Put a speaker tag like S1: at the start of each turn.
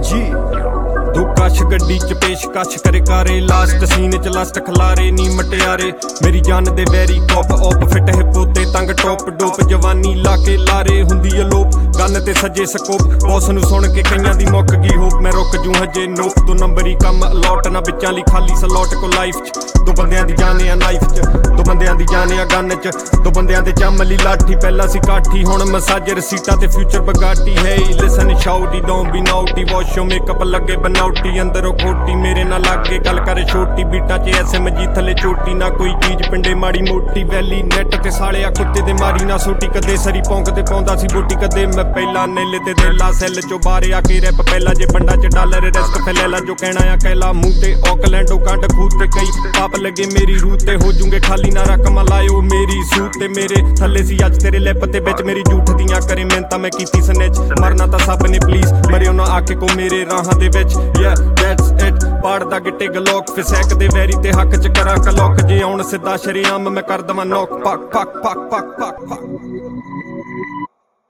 S1: जी दो कश गड्डी च पेशकश करे कारे लास्ट सीने च लस्ट खलारे नी मटियारे मेरी जान दे वैरी कॉप ऑप फिट है पोते तंग टॉप डोप जवानी लाके लारे हुंदी अलोप गन ते सजे स्कोप बॉस नू सुन के कईयां दी मुक गई होप मैं रुक जूं हजे नोप दो नंबर ही कम अलॉट ना बिचां ली खाली सलॉट को लाइफ च दो बंदियां दी जाने आ नाइफ च दो बंदियां दी जाने आ गन च दो बंदियां दे चमली लाठी पहला सी काठी हुण मसाजर सीटा ते फ्यूचर बगाटी है listen shorty don't be naughty wash your makeup लगे बनाउटी अंदरों खोटी मेरे ना लागे गल कर छोटी बीटा च ऐसे मजी थले चोटी ना कोई चीज पिंडे माड़ी मोटी वैली नेट ते सालिया कुत्ते दे मारी ना सोटी कदे सरी पौंक ते पौंदा सी बोटी कदे मैं पहला नेले ते दिला सेल चो बारे आके रैप पहला जे पंडा च डॉलर रिस्क फैलेला जो कहना आ कहला मुंह ते ऑकलैंडो कांड खूत ते कई पाप लगे मेरी रूह ते हो जूंगे खाली ना रकम लायो मेरी सूट ते मेरे थले सी अज तेरे लिप ते विच मेरी झूठ दियां करे मेहनतां मैं कीती स्नैच मरना तां सब ने प्लीज मरियो ना आके को मेरे राहां दे विच yeah that's it पाड़दा गिट्टे गलोक फिसैक दे वैरी ते हक च करा कलॉक जे आउण सिद्धा शरेआम मैं कर दवां नॉक पक पक पक पक पक पक